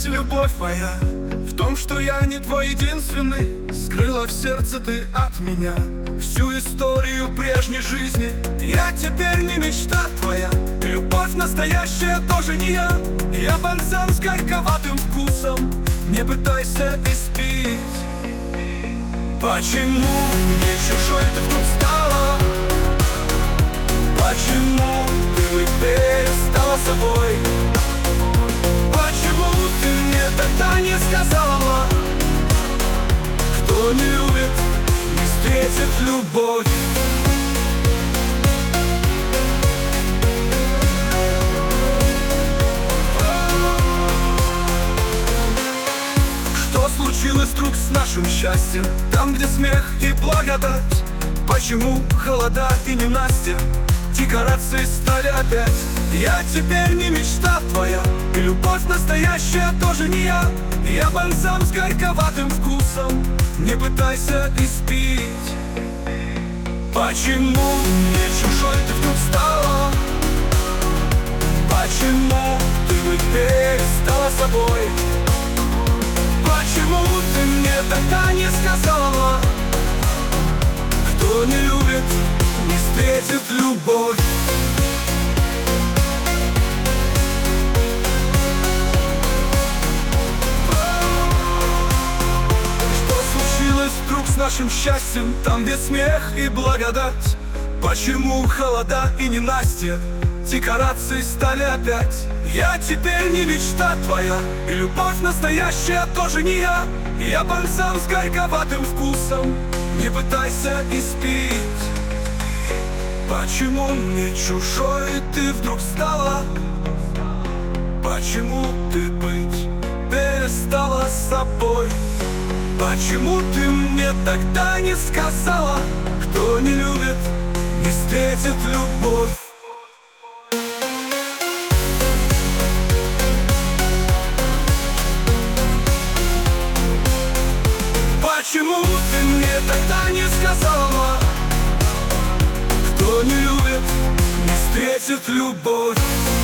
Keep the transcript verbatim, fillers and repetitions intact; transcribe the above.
Признаюсь, любовь моя, в том, что я не твой единственный. Скрыла в сердце ты от меня всю историю прежней жизни. Я теперь не мечта твоя, любовь настоящая тоже не я. Я бальзам с горьковатым вкусом, не пытайся испить. Почему мне чужой ты вдруг стала? Почему ты перестала собой? Почему ты мне тогда не сказала? Кто не любит, не встретит любовь. Что случилось вдруг с нашим счастьем? Там, где смех и благодать. Почему холода и ненастье? Декорации стали опять. Я теперь не мечта твоя, и любовь настоящая тоже не я. Я бальзам с горьковатым вкусом, не пытайся испить. Почему мне чужой ты вдруг стала? Почему ты перестала собой? Почему ты мне тогда не сказала? Кто не любит, не встретит любовь. Что случилось вдруг с нашим счастьем? Там, где смех и благодать. Почему холода и ненастье? Декорации стали опять. Я теперь не мечта твоя, и любовь настоящая тоже не я. Я бальзам с горьковатым вкусом, не пытайся испить. Почему мне чужой ты вдруг стала? Почему ты быть перестала собой? Почему ты мне тогда не сказала? Кто не любит, не встретит любовь. Почему ты мне тогда не сказала? Кто не любит, не встретит любовь.